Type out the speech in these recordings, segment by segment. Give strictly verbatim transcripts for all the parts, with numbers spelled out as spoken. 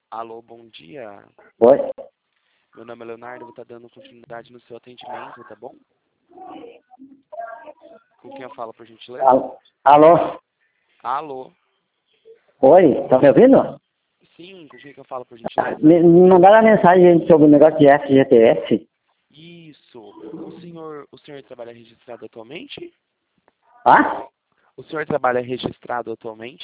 Alô, bom dia. Oi? Meu nome é Leonardo, vou estar dando continuidade no seu atendimento, tá bom? Com quem eu falo, por gentileza? Alô? Alô? Alô? Oi? Tá me ouvindo? Sim, com quem que eu falo, por Ah, gentileza? Me, me mandaram a mensagem sobre o negócio de F G T S. Isso. O senhor, o senhor trabalha registrado atualmente? Ah? O senhor trabalha registrado atualmente?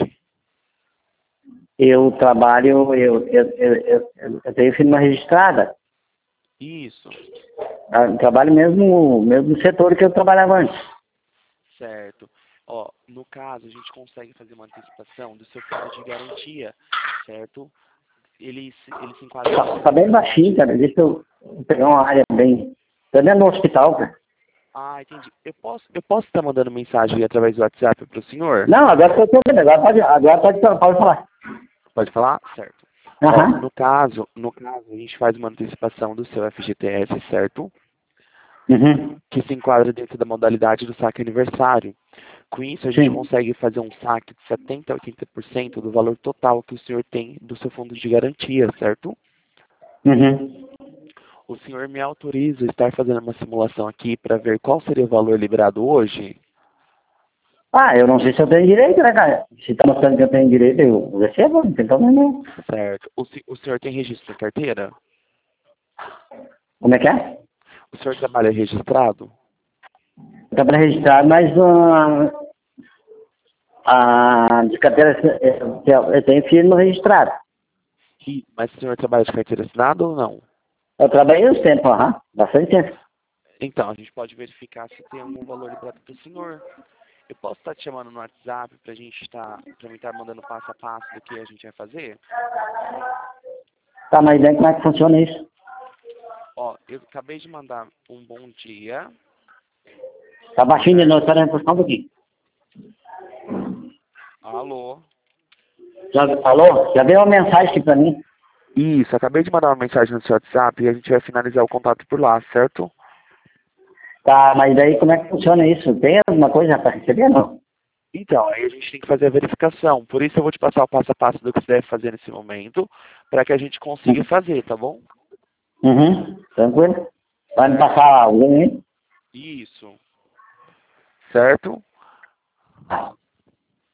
Eu trabalho, eu, eu, eu, eu, eu tenho firma registrada. Isso. Ah, trabalho mesmo, mesmo no setor que eu trabalhava antes. Certo. Ó, no caso, a gente consegue fazer uma antecipação do seu fundo de garantia, certo? Ele, se- ele se enquadra Tá, dentro da tá bem modalidade. baixinho, cara. Deixa eu pegar uma área bem... Tô dentro do hospital, cara. Ah, entendi. Eu posso, eu posso estar mandando mensagem através do WhatsApp para o senhor? Não, agora que eu tô ouvindo. Agora pode, agora pode, pode falar. Pode falar? Certo. Ó, Aham. no caso, no caso, a gente faz uma antecipação do seu F G T S, certo? Uhum. Que se enquadra dentro da modalidade do saque aniversário. Com isso, a gente Sim. consegue fazer um saque de setenta a oitenta por cento do valor total que o senhor tem do seu fundo de garantia, certo? Uhum. O senhor me autoriza a estar fazendo uma simulação aqui para ver qual seria o valor liberado hoje? Ah, eu não sei se eu tenho direito, né, cara? Se tá mostrando que eu tenho direito, eu recebo, não tem problema nenhum. Certo. O, se- o senhor tem registro na carteira? Como é que é? O senhor trabalha registrado? Tá para registrar, mas ah, a de carteira, eu, eu tenho firma registrada. Sim. Mas o senhor trabalha de carteira assinada ou não? Eu trabalhei uns tempos, aham, bastante tempo. Então, a gente pode verificar se tem algum valor liberado para o senhor. Eu posso estar te chamando no WhatsApp para a gente estar, para mim estar mandando passo a passo do que a gente vai fazer? Tá, mas daí como é que funciona isso? Ó, eu acabei de mandar um bom dia, Tá baixinho de novo, certo? espera aí, um pouquinho. Alô? Já falou? Já veio uma mensagem aqui pra mim. Isso, acabei de mandar uma mensagem no seu WhatsApp e a gente vai finalizar o contato por lá, certo? Tá, mas daí como é que funciona isso? Tem alguma coisa pra receber, não? Então, aí a gente tem que fazer a verificação. Por isso eu vou te passar o passo a passo do que você deve fazer nesse momento, para que a gente consiga fazer, tá bom? Uhum, tranquilo. Vai me Certo? passar algum, hein? Isso. Certo?